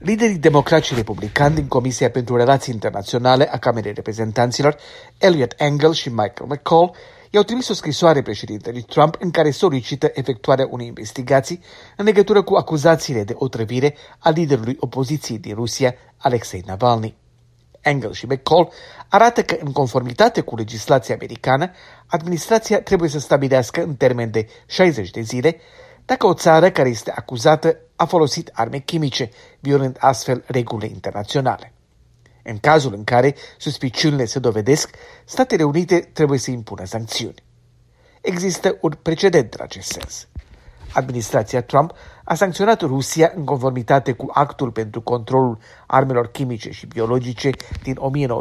Liderii democrați și republicani din Comisia pentru Relații Internaționale a Camerei Reprezentanților, Eliot Engel și Michael McCaul, i-au trimis o scrisoare președintelui Trump în care solicită efectuarea unei investigații în legătură cu acuzațiile de otrăvire a liderului opoziției din Rusia, Alexei Navalny. Engel și McCaul arată că, în conformitate cu legislația americană, administrația trebuie să stabilească în termen de 60 de zile dacă o țară care este acuzată a folosit arme chimice, violând astfel regulile internaționale. În cazul în care suspiciunile se dovedesc, Statele Unite trebuie să impună sancțiuni. Există un precedent în acest sens. Administrația Trump a sancționat Rusia în conformitate cu Actul pentru controlul armelor chimice și biologice din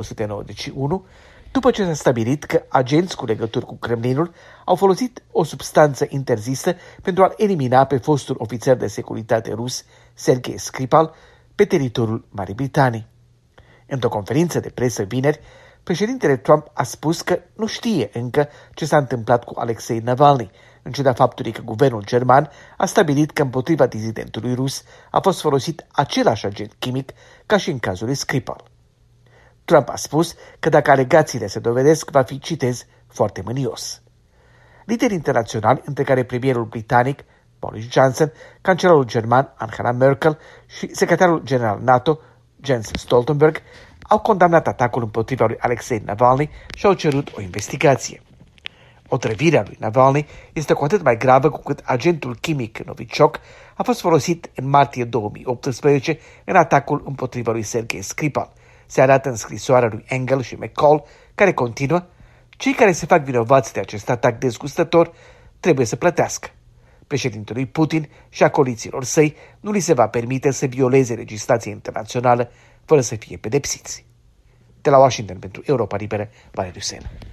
1991, după ce s-a stabilit că agenți cu legături cu Kremlinul au folosit o substanță interzisă pentru a elimina pe fostul ofițer de securitate rus, Sergei Skripal, pe teritoriul Marii Britanii. Într-o conferință de presă vineri, președintele Trump a spus că nu știe încă ce s-a întâmplat cu Alexei Navalny, în ciuda faptului că guvernul german a stabilit că împotriva dizidentului rus a fost folosit același agent chimic ca și în cazul lui Skripal. Trump a spus că dacă alegațiile se dovedesc, va fi, citez, foarte mânios. Lideri internaționali, între care premierul britanic Boris Johnson, cancelarul german Angela Merkel și secretarul general NATO Jens Stoltenberg, au condamnat atacul împotriva lui Alexei Navalny și au cerut o investigație. Otrăvirea lui Navalny este cu atât mai gravă cu cât agentul chimic Novichok a fost folosit în martie 2018 în atacul împotriva lui Sergei Skripal. Se arată în scrisoarea lui Engel și McCaul, care continuă: cei care se fac vinovați de acest atac dezgustător trebuie să plătească. Președintelui Putin și acoliților săi nu li se va permite să violeze legislația internațională fără să fie pedepsiți. De la Washington pentru Europa Liberă, Valeriu Sen.